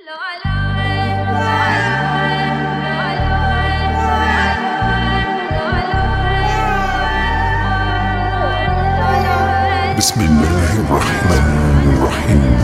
بسم الله الرحمن الرحیم.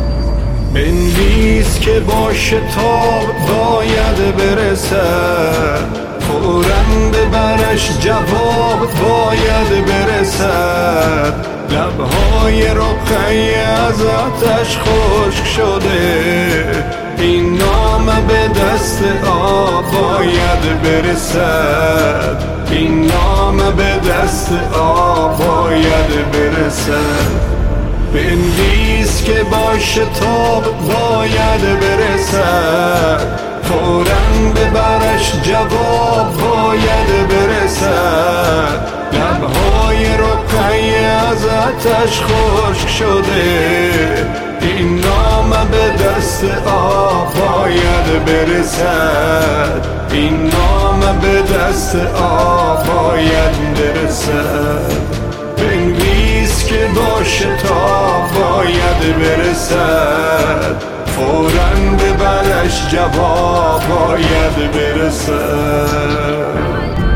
بنویس که با شتاب باید برسد، فوراً ببرش جواب باید برسد. لبهای رقیه از آتش خشک شده، این نامه به دست آب باید برسد. این نامه به دست آب باید برسد. بنویس که با شتاب باید برسد، فوراً ببرش جواب باید برسد. لبهای رقیه از آتش خشک شده، این نامه به دست آب باید برسد. این نامه به دست آب باید برسد. بنویس که با شتاب باید برسد، فوراً ببرش جواب باید برسد.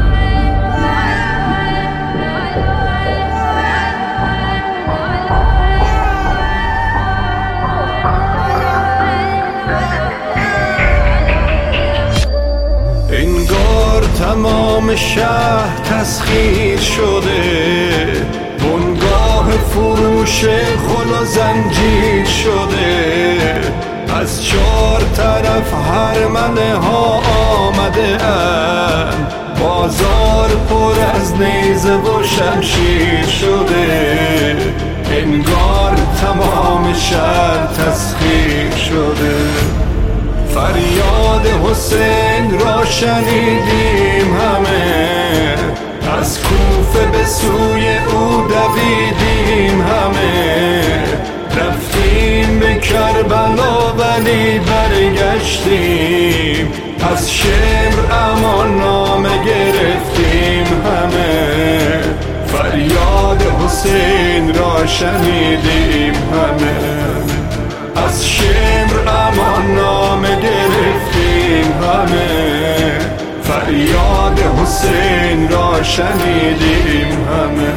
انگار تمام شهر تسخیر شده، بنگاه فروش خل و زنجیر شده. از چار طرف هرمله ها آمده اند، بازار پر از نیزه و شمشیر شده. انگار تمام شهر تسخیر شده. فریاد حسین را شنیدیم همه، از کوفه به سوی او دویدیم همه. رفتیم به کربلا ولی برگشتیم، از شمر امان نامه گرفتیم همه. فریاد حسین را شنیدیم همه، از شمر امان نامه گرفتیم همه. فریاد حسین را شنیدیم همه.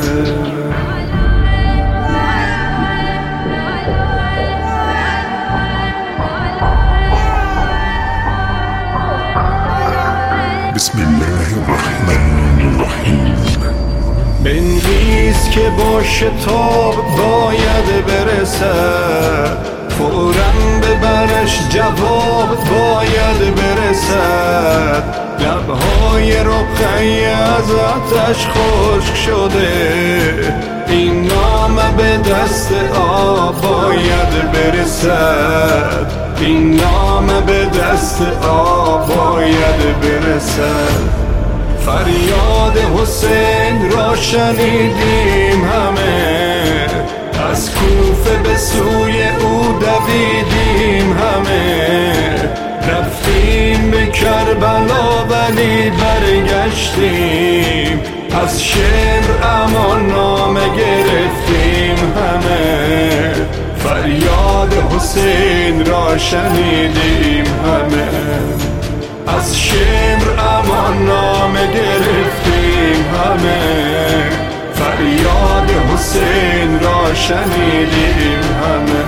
بسم الله الرحمن الرحیم. بنویس که با شتاب باید برسد، فوراً ببرش جواب باید برسد. لبهای رقیه از آتش خشک شده، این نامه به دست آب باید برسد. این نامه به دست آب باید برسد. فریاد حسین را شنیدیم همه، از کوفه به سوی او دویدیم همه. رفتیم به کربلا ولی برگشتیم، از شمر امان نامه گرفتیم همه. فریاد حسین را شنیدیم همه، از شمر امان نامه گرفتیم همه. فریاد حسین را شنیدیم همه.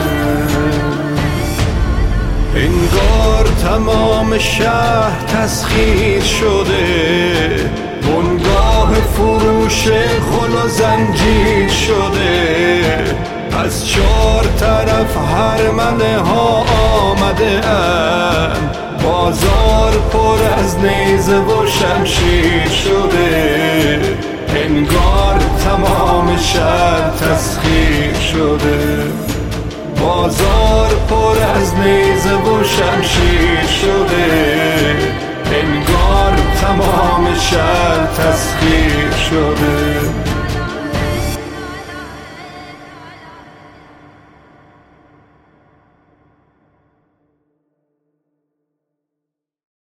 انگار تمام شهر تسخیر شده، بنگاه فروش خل و زنجیر شده. از چار طرف هرمله ها آمده اند، بازار پر از نیزه و شمشیر شده. انگار تمام شهر تسخیر شده، بازار پر از نیزه و شمشیر شده. انگار تمام شهر